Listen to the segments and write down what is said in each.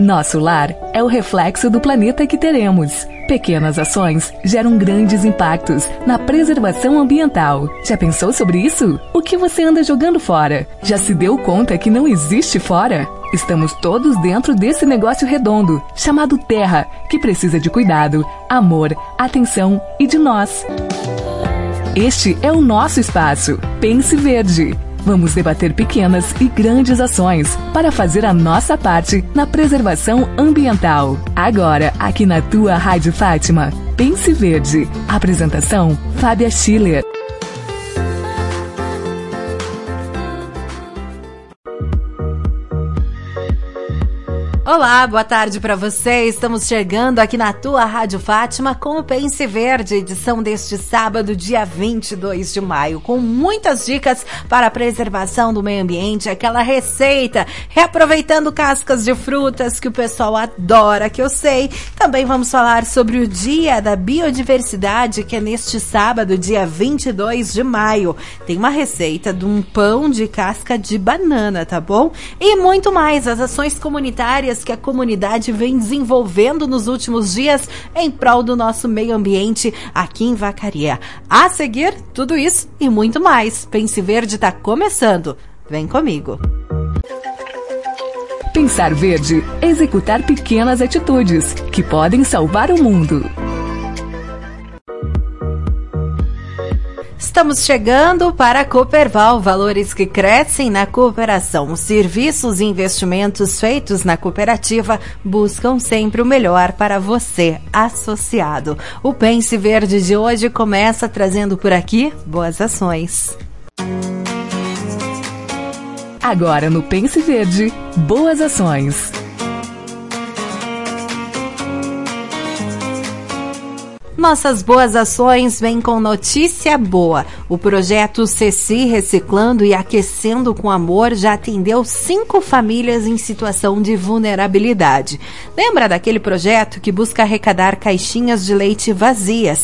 Nosso lar é o reflexo do planeta que teremos. Pequenas ações geram grandes impactos na preservação ambiental. Já pensou sobre isso? O que você anda jogando fora? Já se deu conta que não existe fora? Estamos todos dentro desse negócio redondo, chamado Terra, que precisa de cuidado, amor, atenção e de nós. Este é o nosso espaço. Pense Verde. Vamos debater pequenas e grandes ações para fazer a nossa parte na preservação ambiental. Agora, aqui na tua Rádio Fátima. Pense Verde. Apresentação, Fábia Schiller. Olá, boa tarde para você. Estamos chegando aqui na tua Rádio Fátima com o Pense Verde, edição deste sábado, dia 22 de maio, com muitas dicas para a preservação do meio ambiente, aquela receita, reaproveitando cascas de frutas que o pessoal adora, que eu sei. Também vamos falar sobre o Dia da Biodiversidade, que é neste sábado, dia 22 de maio. Tem uma receita de um pão de casca de banana, tá bom? E muito mais, as ações comunitárias que a comunidade vem desenvolvendo nos últimos dias em prol do nosso meio ambiente aqui em Vacaria. A seguir, tudo isso e muito mais. Pense Verde está começando. Vem comigo. Pensar Verde, executar pequenas atitudes que podem salvar o mundo. Estamos chegando para a Cooperval, valores que crescem na cooperação. Os serviços e investimentos feitos na cooperativa buscam sempre o melhor para você, associado. O Pense Verde de hoje começa trazendo por aqui boas ações. Agora no Pense Verde, boas ações. Nossas boas ações vêm com notícia boa. O projeto Ceci Reciclando e Aquecendo com Amor já atendeu 5 famílias em situação de vulnerabilidade. Lembra daquele projeto que busca arrecadar caixinhas de leite vazias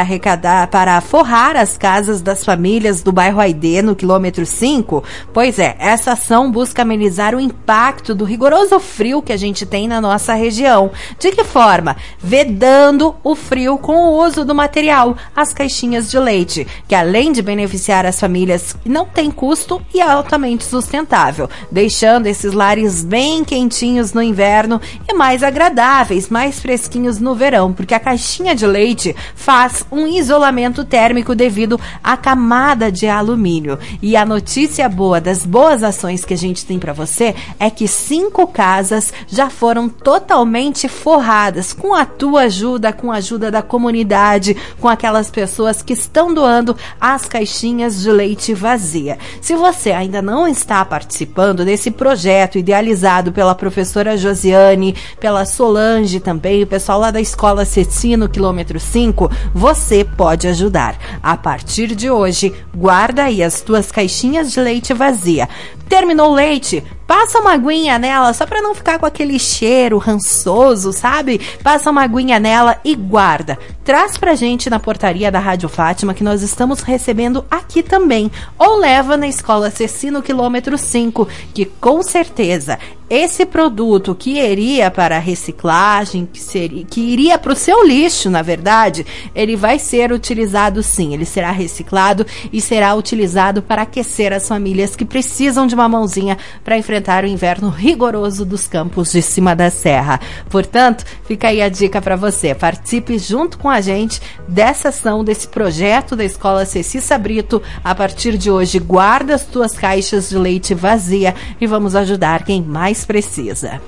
para forrar as casas das famílias do bairro Aidê, no quilômetro 5? Pois é, essa ação busca amenizar o impacto do rigoroso frio que a gente tem na nossa região. De que forma? Vedando o frio com o uso do material, as caixinhas de leite, que além de beneficiar as famílias, não tem custo e é altamente sustentável, deixando esses lares bem quentinhos no inverno e mais agradáveis, mais fresquinhos no verão, porque a caixinha de leite faz um isolamento térmico devido à camada de alumínio. E a notícia boa das boas ações que a gente tem para você é que 5 casas já foram totalmente forradas com a tua ajuda, com a ajuda da comunidade, com aquelas pessoas que estão doando as caixinhas de leite vazia. Se você ainda não está participando desse projeto idealizado pela professora Josiane, pela Solange também, o pessoal lá da Escola Ceci no quilômetro 5, você pode ajudar. A partir de hoje, guarda aí as tuas caixinhas de leite vazia. Terminou o leite? Passa uma aguinha nela, só para não ficar com aquele cheiro rançoso, sabe? Passa uma aguinha nela e guarda. Traz pra gente na portaria da Rádio Fátima, que nós estamos recebendo aqui também. Ou leva na Escola Ceci no quilômetro 5, que com certeza esse produto que iria para a reciclagem, que iria para o seu lixo, na verdade, ele vai ser utilizado sim. Ele será reciclado e será utilizado para aquecer as famílias que precisam de uma mãozinha para enfrentar o inverno rigoroso dos campos de cima da serra. Portanto, fica aí a dica para você. Participe junto com a gente dessa ação, desse projeto da Escola Ceci Sabrito. A partir de hoje, guarda as tuas caixas de leite vazia e vamos ajudar quem mais precisa.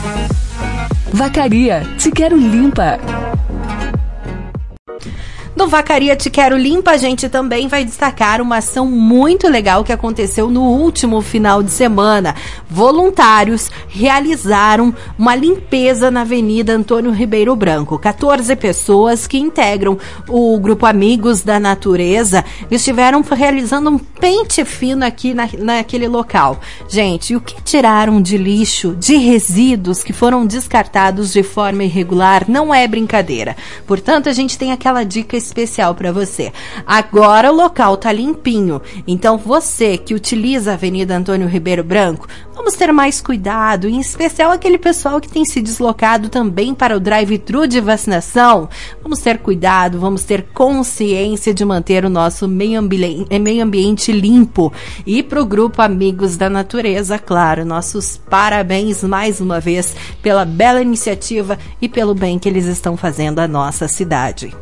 Vacaria, te quero limpa. No Vacaria Te Quero Limpa, a gente também vai destacar uma ação muito legal que aconteceu no último final de semana. Voluntários realizaram uma limpeza na Avenida Antônio Ribeiro Branco. 14 pessoas que integram o grupo Amigos da Natureza estiveram realizando um pente fino aqui naquele local. Gente, o que tiraram de lixo, de resíduos que foram descartados de forma irregular, não é brincadeira. Portanto, a gente tem aquela dica especial para você. Agora o local tá limpinho, então você que utiliza a Avenida Antônio Ribeiro Branco, vamos ter mais cuidado, em especial aquele pessoal que tem se deslocado também para o drive-thru de vacinação. Vamos ter cuidado, vamos ter consciência de manter o nosso meio ambiente limpo. E para o Grupo Amigos da Natureza, claro, nossos parabéns mais uma vez pela bela iniciativa e pelo bem que eles estão fazendo à nossa cidade.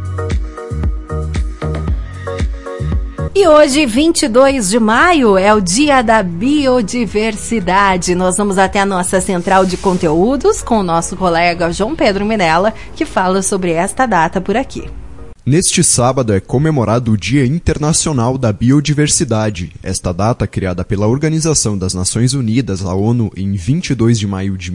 E hoje, 22 de maio, é o Dia da Biodiversidade. Nós vamos até a nossa central de conteúdos com o nosso colega João Pedro Minella, que fala sobre esta data por aqui. Neste sábado é comemorado o Dia Internacional da Biodiversidade. Esta data, criada pela Organização das Nações Unidas, a ONU, em 22 de maio de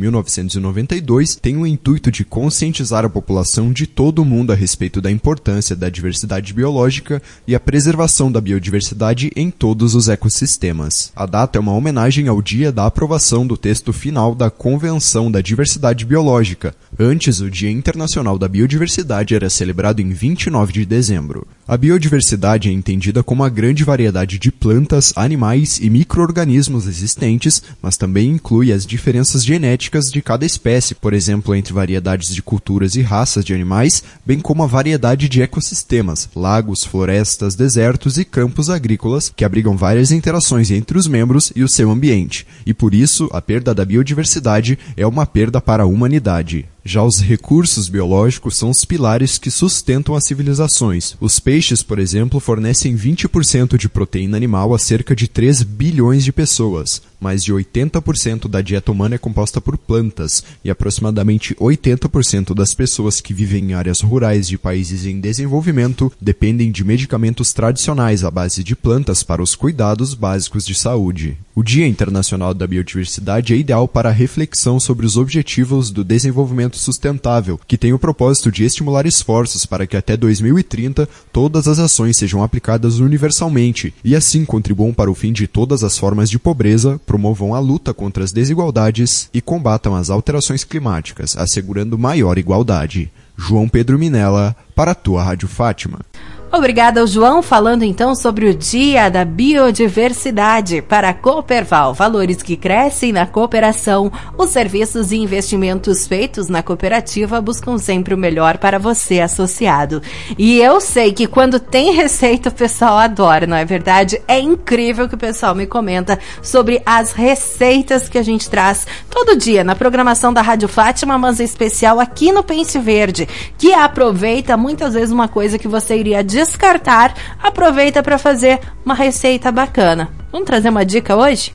1992, tem o intuito de conscientizar a população de todo o mundo a respeito da importância da diversidade biológica e a preservação da biodiversidade em todos os ecossistemas. A data é uma homenagem ao dia da aprovação do texto final da Convenção da Diversidade Biológica. Antes, o Dia Internacional da Biodiversidade era celebrado em 29 de dezembro. A biodiversidade é entendida como a grande variedade de plantas, animais e micro-organismos existentes, mas também inclui as diferenças genéticas de cada espécie, por exemplo, entre variedades de culturas e raças de animais, bem como a variedade de ecossistemas, lagos, florestas, desertos e campos agrícolas, que abrigam várias interações entre os membros e o seu ambiente, e por isso a perda da biodiversidade é uma perda para a humanidade. Já os recursos biológicos são os pilares que sustentam as civilizações. Os peixes, por exemplo, fornecem 20% de proteína animal a cerca de 3 bilhões de pessoas. Mais de 80% da dieta humana é composta por plantas, e aproximadamente 80% das pessoas que vivem em áreas rurais de países em desenvolvimento dependem de medicamentos tradicionais à base de plantas para os cuidados básicos de saúde. O Dia Internacional da Biodiversidade é ideal para a reflexão sobre os objetivos do desenvolvimento sustentável, que tem o propósito de estimular esforços para que até 2030 todas as ações sejam aplicadas universalmente e assim contribuam para o fim de todas as formas de pobreza, promovam a luta contra as desigualdades e combatam as alterações climáticas, assegurando maior igualdade. João Pedro Minella, para a tua Rádio Fátima. Obrigada ao João, falando então sobre o Dia da Biodiversidade para a Cooperval. Valores que crescem na cooperação. Os serviços e investimentos feitos na cooperativa buscam sempre o melhor para você, associado. E eu sei que quando tem receita o pessoal adora, não é verdade? É incrível que o pessoal me comenta sobre as receitas que a gente traz todo dia na programação da Rádio Fátima, mas em especial aqui no Pense Verde, que aproveita muitas vezes uma coisa que você iria descartar, aproveita para fazer uma receita bacana. Vamos trazer uma dica hoje?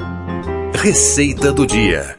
Receita do dia.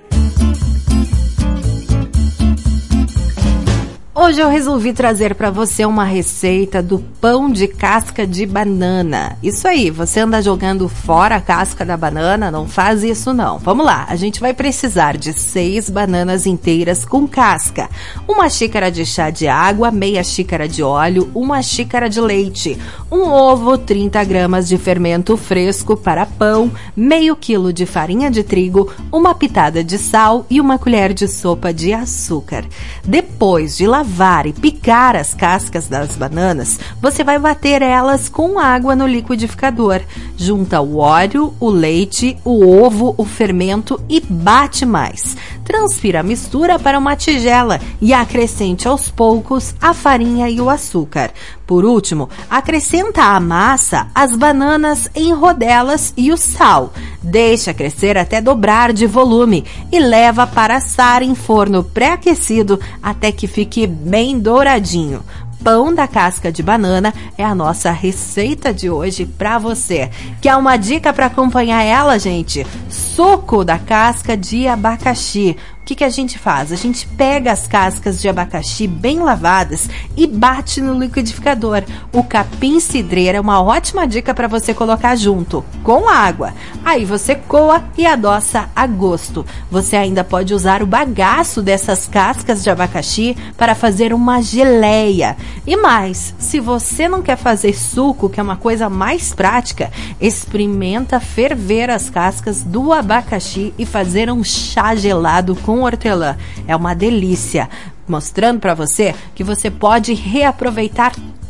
Hoje eu resolvi trazer para você uma receita do pão de casca de banana. Isso aí, você anda jogando fora a casca da banana? Não faz isso não. Vamos lá, a gente vai precisar de 6 bananas inteiras com casca, 1 xícara de chá de água, meia xícara de óleo, 1 xícara de leite, 1 ovo, 30 gramas de fermento fresco para pão, meio quilo de farinha de trigo, 1 pitada de sal e 1 colher de sopa de açúcar. Depois de lavar e picar as cascas das bananas, você vai bater elas com água no liquidificador. Junta o óleo, o leite, o ovo, o fermento e bate mais. Transfira a mistura para uma tigela e acrescente aos poucos a farinha e o açúcar. Por último, acrescenta à massa as bananas em rodelas e o sal. Deixa crescer até dobrar de volume e leva para assar em forno pré-aquecido até que fique bem douradinho. Pão da casca de banana é a nossa receita de hoje para você. Quer uma dica para acompanhar ela, gente? Suco da casca de abacaxi. O que a gente faz? A gente pega as cascas de abacaxi bem lavadas e bate no liquidificador. O capim-cidreira é uma ótima dica para você colocar junto, com água. Aí você coa e adoça a gosto. Você ainda pode usar o bagaço dessas cascas de abacaxi para fazer uma geleia. E mais, se você não quer fazer suco, que é uma coisa mais prática, experimenta ferver as cascas do abacaxi e fazer um chá gelado com hortelã. É uma delícia, mostrando para você que você pode reaproveitar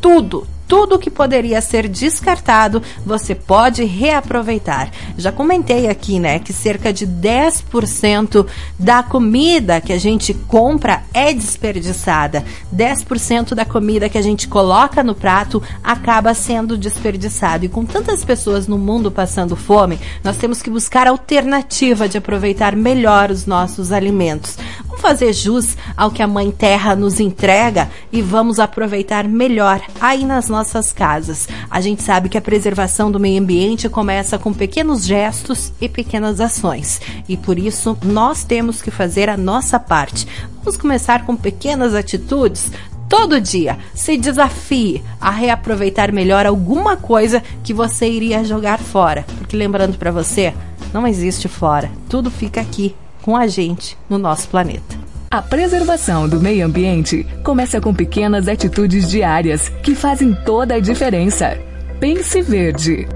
Tudo que poderia ser descartado, você pode reaproveitar. Já comentei aqui, né, que cerca de 10% da comida que a gente compra é desperdiçada. 10% da comida que a gente coloca no prato acaba sendo desperdiçado. E com tantas pessoas no mundo passando fome, nós temos que buscar alternativa de aproveitar melhor os nossos alimentos. Vamos fazer jus ao que a Mãe Terra nos entrega e vamos aproveitar melhor aí nas nossas casas. A gente sabe que a preservação do meio ambiente começa com pequenos gestos e pequenas ações. E por isso, nós temos que fazer a nossa parte. Vamos começar com pequenas atitudes. Todo dia, se desafie a reaproveitar melhor alguma coisa que você iria jogar fora. Porque lembrando para você, não existe fora. Tudo fica aqui, com a gente, no nosso planeta. A preservação do meio ambiente começa com pequenas atitudes diárias que fazem toda a diferença. Pense Verde.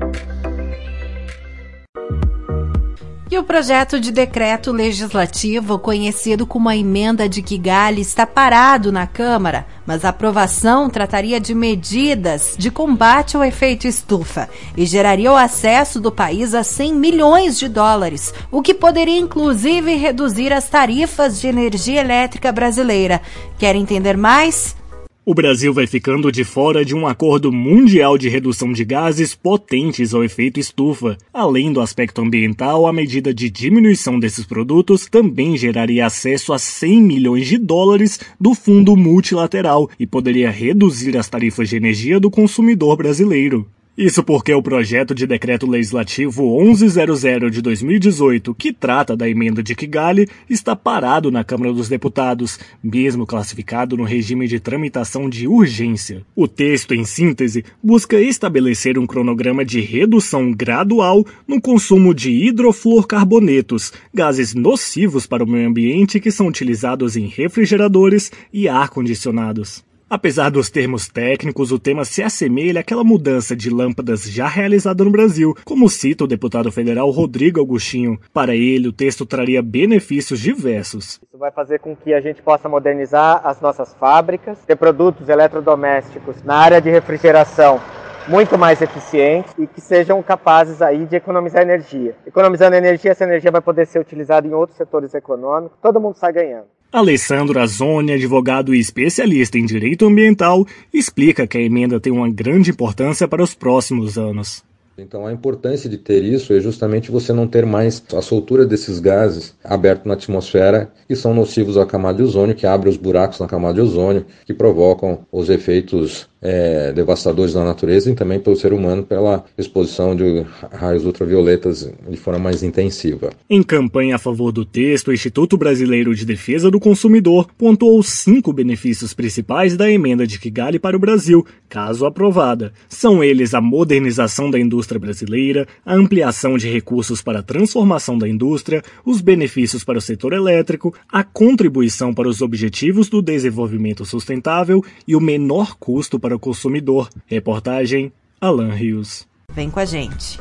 E o projeto de decreto legislativo, conhecido como a Emenda de Kigali, está parado na Câmara, mas a aprovação trataria de medidas de combate ao efeito estufa e geraria o acesso do país a 100 milhões de dólares, o que poderia inclusive reduzir as tarifas de energia elétrica brasileira. Quer entender mais? O Brasil vai ficando de fora de um acordo mundial de redução de gases potentes ao efeito estufa. Além do aspecto ambiental, a medida de diminuição desses produtos também geraria acesso a 100 milhões de dólares do Fundo Multilateral e poderia reduzir as tarifas de energia do consumidor brasileiro. Isso porque o projeto de decreto legislativo 1100 de 2018, que trata da emenda de Kigali, está parado na Câmara dos Deputados, mesmo classificado no regime de tramitação de urgência. O texto, em síntese, busca estabelecer um cronograma de redução gradual no consumo de hidrofluorcarbonetos, gases nocivos para o meio ambiente que são utilizados em refrigeradores e ar-condicionados. Apesar dos termos técnicos, o tema se assemelha àquela mudança de lâmpadas já realizada no Brasil, como cita o deputado federal Rodrigo Augustinho. Para ele, o texto traria benefícios diversos. Isso vai fazer com que a gente possa modernizar as nossas fábricas, ter produtos eletrodomésticos na área de refrigeração muito mais eficientes e que sejam capazes aí de economizar energia. Economizando energia, essa energia vai poder ser utilizada em outros setores econômicos, todo mundo sai ganhando. Alessandro Azzoni, advogado e especialista em direito ambiental, explica que a emenda tem uma grande importância para os próximos anos. Então a importância de ter isso é justamente você não ter mais a soltura desses gases abertos na atmosfera que são nocivos à camada de ozônio, que abrem os buracos na camada de ozônio, que provocam os efeitos devastadores da natureza e também pelo ser humano pela exposição de raios ultravioletas de forma mais intensiva. Em campanha a favor do texto, o Instituto Brasileiro de Defesa do Consumidor pontuou 5 benefícios principais da emenda de Kigali para o Brasil, caso aprovada. São eles a modernização da indústria brasileira, a ampliação de recursos para a transformação da indústria, os benefícios para o setor elétrico, a contribuição para os objetivos do desenvolvimento sustentável e o menor custo para o consumidor. Reportagem Alan Rios. Vem com a gente.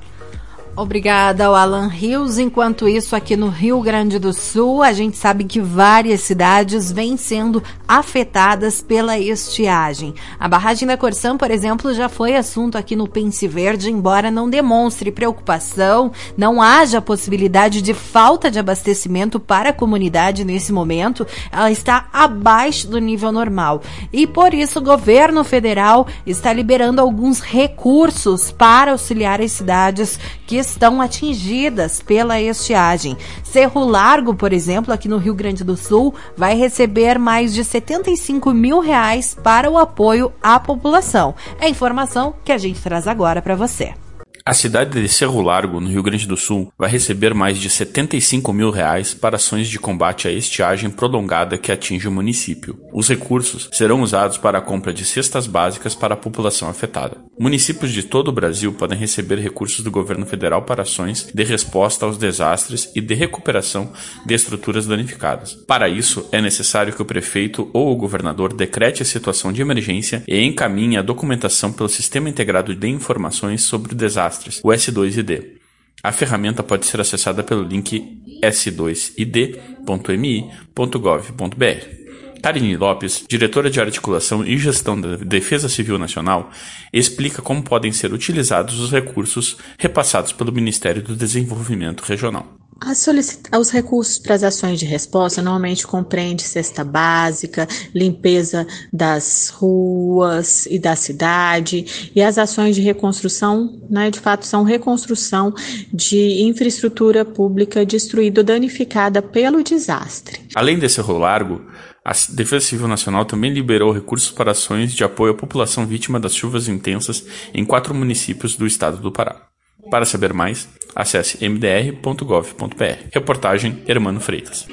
Obrigada ao Alan Rios. Enquanto isso, aqui no Rio Grande do Sul, a gente sabe que várias cidades vêm sendo afetadas pela estiagem. A barragem da Corsã, por exemplo, já foi assunto aqui no Pense Verde, embora não demonstre preocupação, não haja possibilidade de falta de abastecimento para a comunidade nesse momento, ela está abaixo do nível normal. E por isso o governo federal está liberando alguns recursos para auxiliar as cidades que estão atingidas pela estiagem. Cerro Largo, por exemplo, aqui no Rio Grande do Sul, vai receber mais de R$75 mil para o apoio à população. É a informação que a gente traz agora para você. A cidade de Cerro Largo, no Rio Grande do Sul, vai receber mais de R$75 mil para ações de combate à estiagem prolongada que atinge o município. Os recursos serão usados para a compra de cestas básicas para a população afetada. Municípios de todo o Brasil podem receber recursos do governo federal para ações de resposta aos desastres e de recuperação de estruturas danificadas. Para isso, é necessário que o prefeito ou o governador decrete a situação de emergência e encaminhe a documentação pelo Sistema Integrado de Informações sobre Desastres, o S2ID. A ferramenta pode ser acessada pelo link s2id.mi.gov.br. Karine Lopes, diretora de Articulação e Gestão da Defesa Civil Nacional, explica como podem ser utilizados os recursos repassados pelo Ministério do Desenvolvimento Regional. Os recursos para as ações de resposta normalmente compreende cesta básica, limpeza das ruas e da cidade, e as ações de reconstrução, né, de fato são reconstrução de infraestrutura pública destruída ou danificada pelo desastre. Além desse rolo largo, a Defesa Civil Nacional também liberou recursos para ações de apoio à população vítima das chuvas intensas em 4 municípios do estado do Pará. Para saber mais, acesse mdr.gov.br. Reportagem Hermano Freitas.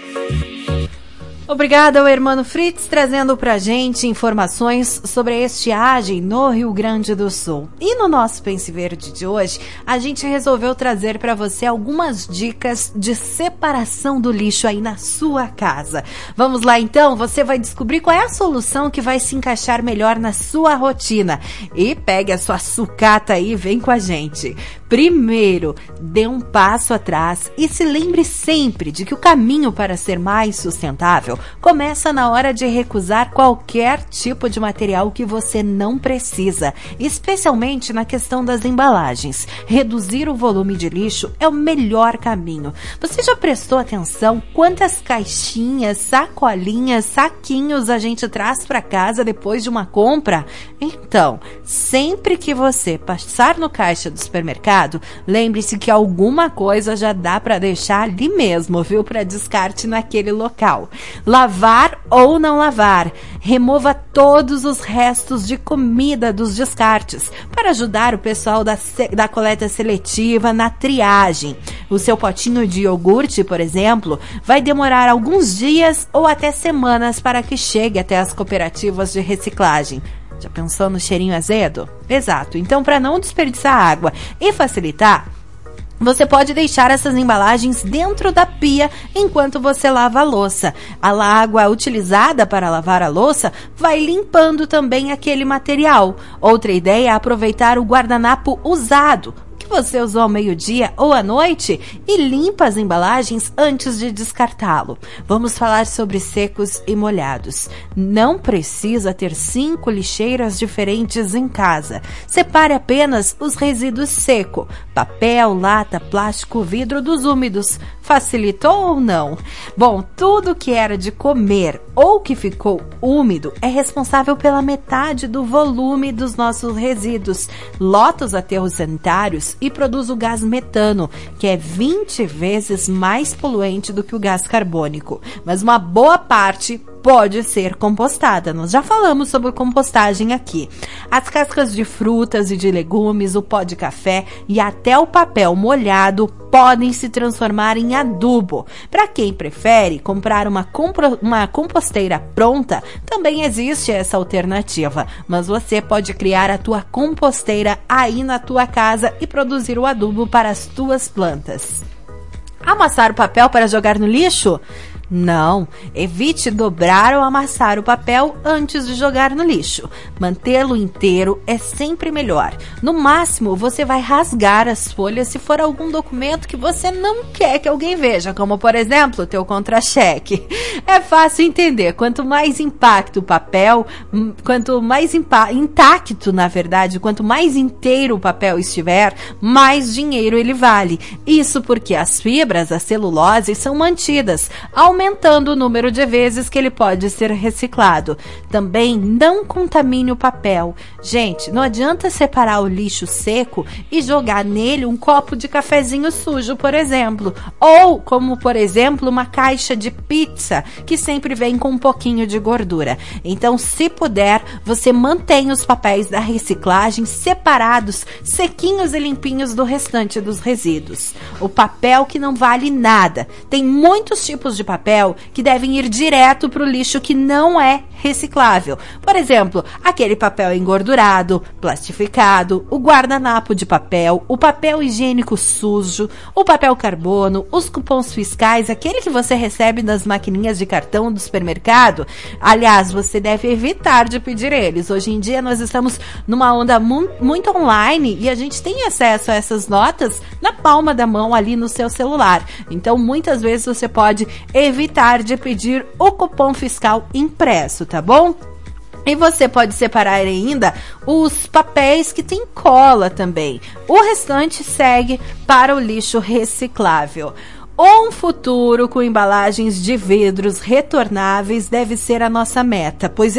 Obrigada ao Hermano Fritz, trazendo pra gente informações sobre a estiagem no Rio Grande do Sul. E no nosso Pense Verde de hoje, a gente resolveu trazer para você algumas dicas de separação do lixo aí na sua casa. Vamos lá então, você vai descobrir qual é a solução que vai se encaixar melhor na sua rotina. E pegue a sua sucata aí e vem com a gente. Primeiro, dê um passo atrás e se lembre sempre de que o caminho para ser mais sustentável começa na hora de recusar qualquer tipo de material que você não precisa, especialmente na questão das embalagens. Reduzir o volume de lixo é o melhor caminho. Você já prestou atenção quantas caixinhas, sacolinhas, saquinhos a gente traz para casa depois de uma compra? Então, sempre que você passar no caixa do supermercado, lembre-se que alguma coisa já dá para deixar ali mesmo, viu? Para descarte naquele local. Lavar ou não lavar. Remova todos os restos de comida dos descartes para ajudar o pessoal da coleta seletiva na triagem. O seu potinho de iogurte, por exemplo, vai demorar alguns dias ou até semanas para que chegue até as cooperativas de reciclagem. Já pensou no cheirinho azedo? Exato. Então, para não desperdiçar água e facilitar, você pode deixar essas embalagens dentro da pia enquanto você lava a louça. A água utilizada para lavar a louça vai limpando também aquele material. Outra ideia é aproveitar o guardanapo usado que você usou ao meio-dia ou à noite e limpa as embalagens antes de descartá-lo. Vamos falar sobre secos e molhados. Não precisa ter 5 lixeiras diferentes em casa. Separe apenas os resíduos secos: papel, lata, plástico, vidro dos úmidos. Facilitou ou não? Bom, tudo que era de comer ou que ficou úmido é responsável pela metade do volume dos nossos resíduos. Lota os aterros sanitários e produz o gás metano, que é 20 vezes mais poluente do que o gás carbônico. Mas uma boa parte pode ser compostada. Nós já falamos sobre compostagem aqui. As cascas de frutas e de legumes, o pó de café e até o papel molhado podem se transformar em adubo. Para quem prefere comprar uma composteira pronta, também existe essa alternativa. Mas você pode criar a tua composteira aí na tua casa e produzir o adubo para as tuas plantas. Amassar o papel para jogar no lixo? Não, evite dobrar ou amassar o papel antes de jogar no lixo. Mantê-lo inteiro é sempre melhor. No máximo, você vai rasgar as folhas se for algum documento que você não quer que alguém veja, como, por exemplo, o teu contra-cheque. É fácil entender. Quanto mais impacto o papel, quanto mais intacto, na verdade, quanto mais inteiro o papel estiver, mais dinheiro ele vale. Isso porque as fibras, a celulose, são mantidas, aumentando o número de vezes que ele pode ser reciclado. Também não contamine o papel. Gente, não adianta separar o lixo seco e jogar nele um copo de cafezinho sujo, por exemplo. Ou, como por exemplo, uma caixa de pizza, que sempre vem com um pouquinho de gordura. Então, se puder, você mantém os papéis da reciclagem separados, sequinhos e limpinhos do restante dos resíduos. O papel que não vale nada. Tem muitos tipos de papel que devem ir direto para o lixo que não é reciclável. Por exemplo, aquele papel engordurado, plastificado, o guardanapo de papel, o papel higiênico sujo, o papel carbono, os cupons fiscais, aquele que você recebe nas maquininhas de cartão do supermercado. Aliás, você deve evitar de pedir eles. Hoje em dia nós estamos numa onda muito online e a gente tem acesso a essas notas na palma da mão ali no seu celular. Então, muitas vezes você pode evitar evitar de pedir o cupom fiscal impresso, tá bom? E você pode separar ainda os papéis que tem cola também. O restante segue para o lixo reciclável. Um futuro com embalagens de vidros retornáveis deve ser a nossa meta, pois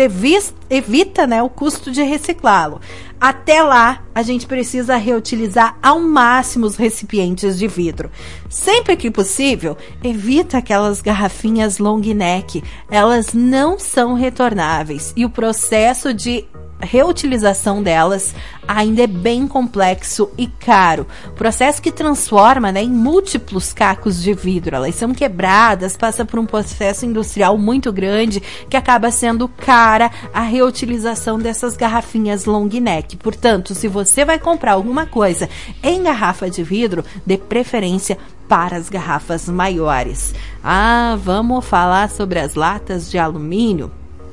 evita, né, o custo de reciclá-lo. Até lá, a gente precisa reutilizar ao máximo os recipientes de vidro. Sempre que possível, evita aquelas garrafinhas long neck. Elas não são retornáveis e o processo de reutilização delas ainda é bem complexo e caro. Processo que transforma, né, em múltiplos cacos de vidro. Elas são quebradas, passa por um processo industrial muito grande que acaba sendo cara a reutilização dessas garrafinhas long neck. Portanto, se você vai comprar alguma coisa em garrafa de vidro, dê preferência para as garrafas maiores. Vamos falar sobre as latas de alumínio?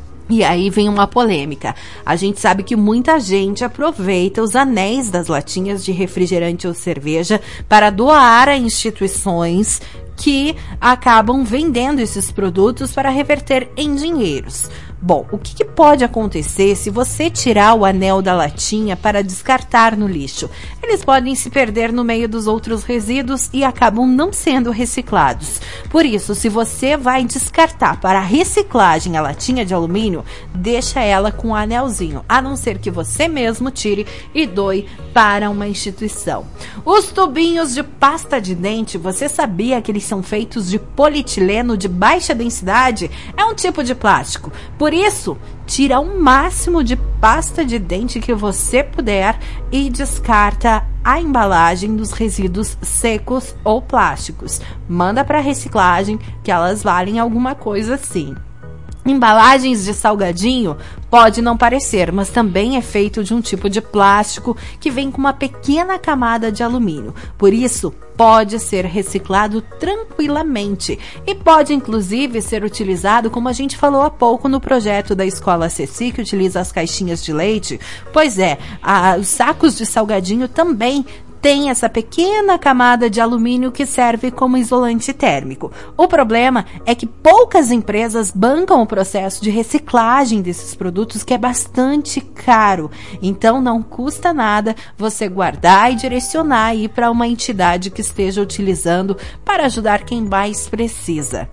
E aí vem uma polêmica. A gente sabe que muita gente aproveita os anéis das latinhas de refrigerante ou cerveja para doar a instituições que acabam vendendo esses produtos para reverter em dinheiros. Bom, o que pode acontecer se você tirar o anel da latinha para descartar no lixo? Eles podem se perder no meio dos outros resíduos e acabam não sendo reciclados. Por isso, se você vai descartar para reciclagem a latinha de alumínio, deixa ela com o anelzinho, a não ser que você mesmo tire e doe para uma instituição. Os tubinhos de pasta de dente, você sabia que eles são feitos de polietileno de baixa densidade? É um tipo de plástico. Por isso, tira o máximo de pasta de dente que você puder e descarta a embalagem dos resíduos secos ou plásticos. Manda para reciclagem, que elas valem alguma coisa sim. Embalagens de salgadinho pode não parecer, mas também é feito de um tipo de plástico que vem com uma pequena camada de alumínio. Por isso, pode ser reciclado tranquilamente e pode inclusive ser utilizado, como a gente falou há pouco no projeto da Escola Ceci, que utiliza as caixinhas de leite. Pois é, os sacos de salgadinho também tem essa pequena camada de alumínio que serve como isolante térmico. O problema é que poucas empresas bancam o processo de reciclagem desses produtos, que é bastante caro. Então não custa nada você guardar e direcionar aí para uma entidade que esteja utilizando para ajudar quem mais precisa.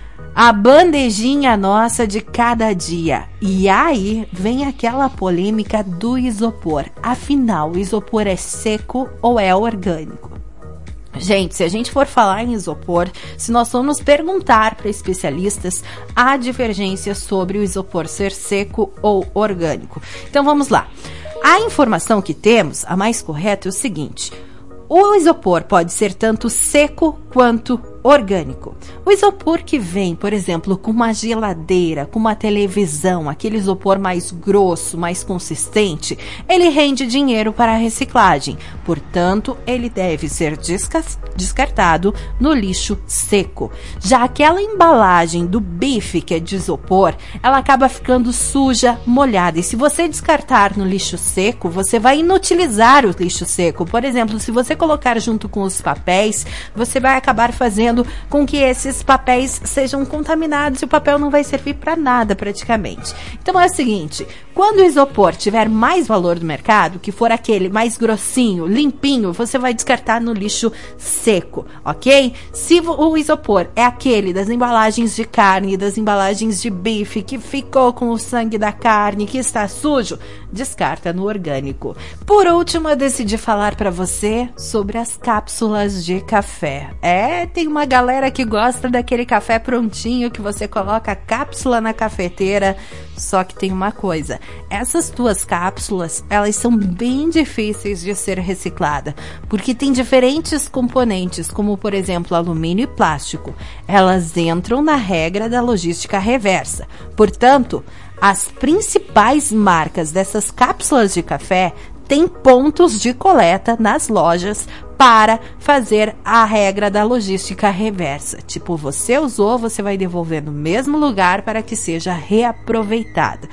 A bandejinha nossa de cada dia. E aí vem aquela polêmica do isopor. Afinal, o isopor é seco ou é orgânico? Gente, se a gente for falar em isopor, se nós formos perguntar para especialistas, há divergência sobre o isopor ser seco ou orgânico. Então vamos lá. A informação que temos, a mais correta, é o seguinte: o isopor pode ser tanto seco quanto orgânico. O isopor que vem, por exemplo, com uma geladeira, com uma televisão, aquele isopor mais grosso, mais consistente, ele rende dinheiro para a reciclagem. Portanto, ele deve ser descartado no lixo seco. Já aquela embalagem do bife, que é de isopor, ela acaba ficando suja, molhada. E se você descartar no lixo seco, você vai inutilizar o lixo seco. Por exemplo, se você colocar junto com os papéis, você vai acabar fazendo com que esses papéis sejam contaminados e o papel não vai servir para nada praticamente. Então é o seguinte: quando o isopor tiver mais valor no mercado, que for aquele mais grossinho, limpinho, você vai descartar no lixo seco, ok? Se o isopor é aquele das embalagens de carne, das embalagens de bife, que ficou com o sangue da carne, que está sujo, descarta no orgânico. Por último, eu decidi falar para você sobre as cápsulas de café. Tem uma galera que gosta daquele café prontinho que você coloca a cápsula na cafeteira. Só que tem uma coisa: essas duas cápsulas, elas são bem difíceis de ser recicladas, porque tem diferentes componentes, como por exemplo alumínio e plástico. Elas entram na regra da logística reversa. Portanto, as principais marcas dessas cápsulas de café têm pontos de coleta nas lojas para fazer a regra da logística reversa. Tipo, você usou, você vai devolver no mesmo lugar para que seja reaproveitada.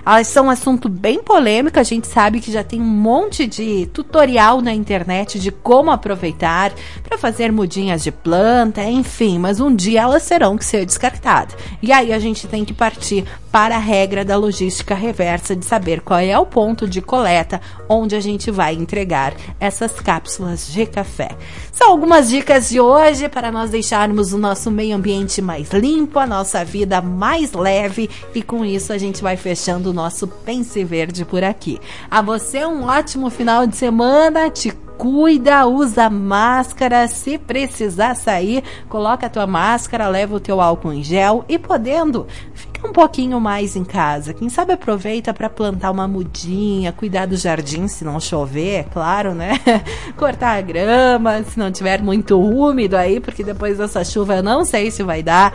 Elas são um assunto bem polêmico, a gente sabe que já tem um monte de tutorial na internet de como aproveitar para fazer mudinhas de planta, enfim, mas um dia elas terão que ser descartadas. E aí a gente tem que partir para a regra da logística reversa de saber qual é o ponto de coleta onde a gente vai entregar essas cápsulas de café. São algumas dicas de hoje para nós deixarmos o nosso meio ambiente mais limpo, a nossa vida mais leve, e com isso a gente vai fechando o nosso Pense Verde por aqui. A você um ótimo final de semana, te cuida, usa máscara, se precisar sair, coloca a tua máscara, leva o teu álcool em gel e, podendo, fica um pouquinho mais em casa. Quem sabe aproveita para plantar uma mudinha, cuidar do jardim se não chover, é claro, né? Cortar a grama, se não tiver muito úmido aí, porque depois dessa chuva eu não sei se vai dar.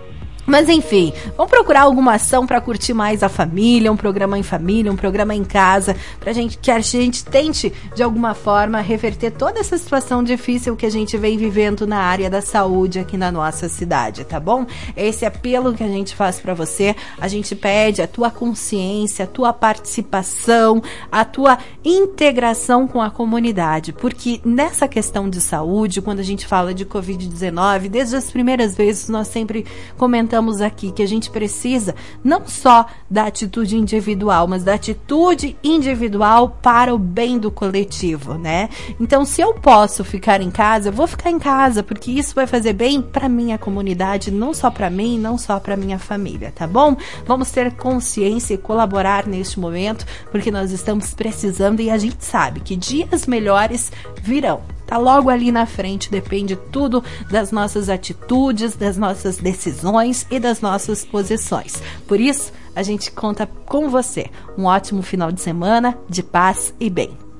Mas enfim, vamos procurar alguma ação para curtir mais a família, um programa em família, um programa em casa, que a gente tente, de alguma forma, reverter toda essa situação difícil que a gente vem vivendo na área da saúde aqui na nossa cidade, tá bom? Esse apelo que a gente faz para você, a gente pede a tua consciência, a tua participação, a tua integração com a comunidade, porque nessa questão de saúde, quando a gente fala de Covid-19, desde as primeiras vezes nós sempre comentamos aqui que a gente precisa não só da atitude individual, mas da atitude individual para o bem do coletivo, né? Então, se eu posso ficar em casa, eu vou ficar em casa, porque isso vai fazer bem para minha comunidade, não só para mim, não só para minha família, tá bom? Vamos ter consciência e colaborar neste momento, porque nós estamos precisando e a gente sabe que dias melhores virão. Tá logo ali na frente, depende tudo das nossas atitudes, das nossas decisões e das nossas posições. Por isso, a gente conta com você. Um ótimo final de semana, de paz e bem.